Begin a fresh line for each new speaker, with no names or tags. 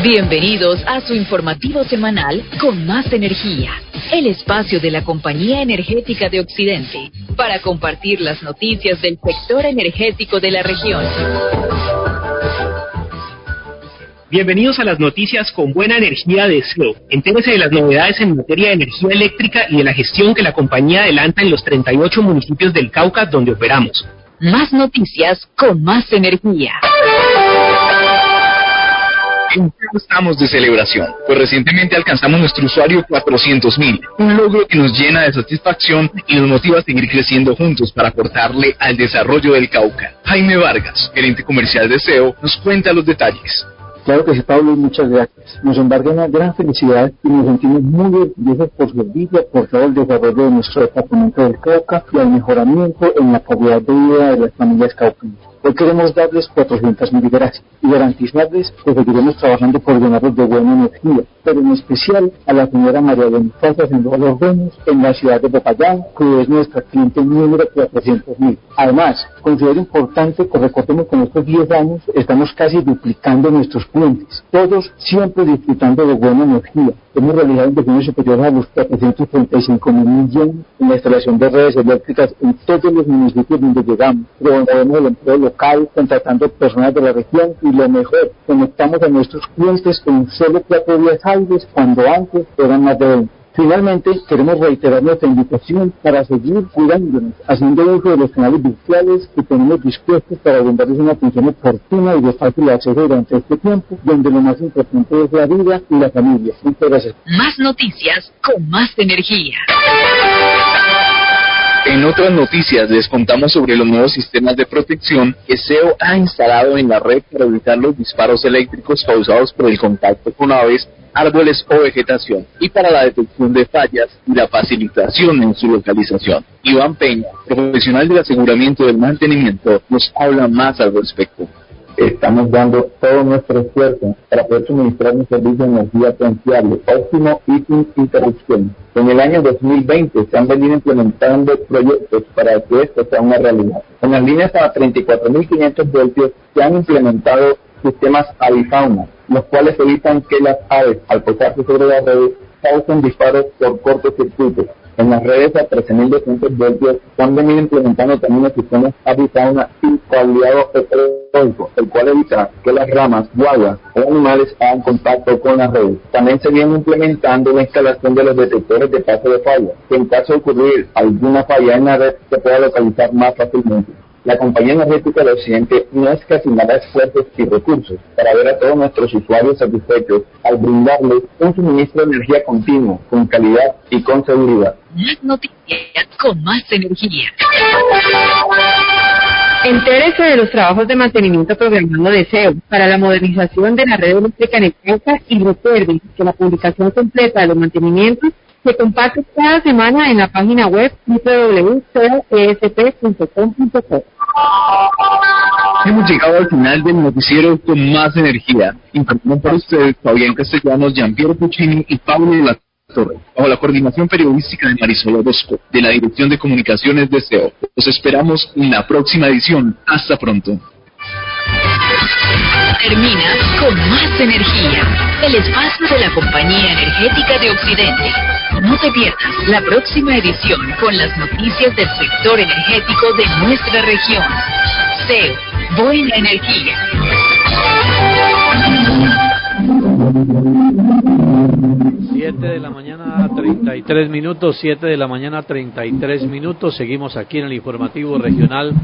Bienvenidos a su informativo semanal con más energía, el espacio de la Compañía Energética de Occidente, para compartir las noticias del sector energético de la región.
Bienvenidos a las noticias con buena energía de SEO. Entérese de las novedades en materia de energía eléctrica y de la gestión que la compañía adelanta en los 38 municipios del Cauca donde operamos.
Más noticias con más energía.
Estamos de celebración, pues recientemente alcanzamos nuestro usuario 400.000, un logro que nos llena de satisfacción y nos motiva a seguir creciendo juntos para aportarle al desarrollo del Cauca. Jaime Vargas, gerente comercial de SEO, nos cuenta los detalles.
Claro que sí, Pablo, y muchas gracias. Nos embarga una gran felicidad y nos sentimos muy orgullosos por su servicio, por todo el desarrollo de nuestro departamento del Cauca y el mejoramiento en la calidad de vida de las familias cauqueñas. Hoy queremos darles 400.000 gracias y garantizarles que seguiremos trabajando por llenarlos de buena energía, pero en especial a la señora María Bonifacia Sendoval Gómez en la ciudad de Popayán, que es nuestra cliente número 400.000. Además, considero importante que recordemos que en estos 10 años estamos casi duplicando nuestros clientes, todos siempre disfrutando de buena energía. Hemos realizado inversiones superiores a los 435.000 millones en la instalación de redes eléctricas en todos los municipios donde llegamos. Promovemos el empleo local, contratando personas de la región y lo mejor, conectamos a nuestros clientes en solo 4 días hábiles cuando antes eran más de 20. Finalmente, queremos reiterar nuestra invitación para seguir cuidándonos, haciendo uso de los canales virtuales que tenemos dispuestos para brindarles una atención oportuna y de fácil acceso durante este tiempo, donde lo más importante es la vida y la familia. Muchas gracias.
Más noticias con más energía.
En otras noticias les contamos sobre los nuevos sistemas de protección que SEO ha instalado en la red para evitar los disparos eléctricos causados por el contacto con aves, árboles o vegetación, y para la detección de fallas y la facilitación en su localización. Iván Peña, profesional del aseguramiento del mantenimiento, nos habla más al respecto.
Estamos dando todo nuestro esfuerzo para poder suministrar un servicio de energía confiable, óptimo y sin interrupción. En el año 2020 se han venido implementando proyectos para que esto sea una realidad. En las líneas a 34.500 voltios se han implementado sistemas avifauna, los cuales evitan que las aves, al posarse sobre las redes, causen disparos por cortocircuito. En las redes a 13.200 voltios se han venido implementando también los sistemas avifauna y cableado ecológico, el cual evita que las ramas, guaguas o animales hagan contacto con las redes. También se viene implementando la instalación de los detectores de paso de falla, que en caso de ocurrir alguna falla en la red se pueda localizar más fácilmente. La Compañía Energética del Occidente no es que asignará esfuerzos y recursos para ver a todos nuestros usuarios satisfechos al brindarles un suministro de energía continuo, con calidad y con seguridad.
Más noticias con más energía.
Entérese de los trabajos de mantenimiento programado de SEO para la modernización de la red eléctrica en el Cauca y recuerde que la publicación completa de los mantenimientos se comparte cada semana en la página web www.ceoesp.com.co.
Hemos llegado al final del noticiero con más energía. Informamos para ustedes Fabián Castellanos, Gianpiero Puccini y Pablo de la Torre, bajo la coordinación periodística de Marisol Orozco, de la Dirección de Comunicaciones de SEO. Los esperamos en la próxima edición. Hasta pronto.
Termina con más energía, el espacio de la Compañía Energética de Occidente. No te pierdas la próxima edición con las noticias del sector energético de nuestra región. SEO, buena energía.
7 de la mañana 33 minutos, 7 de la mañana 33 minutos. Seguimos aquí en el informativo regional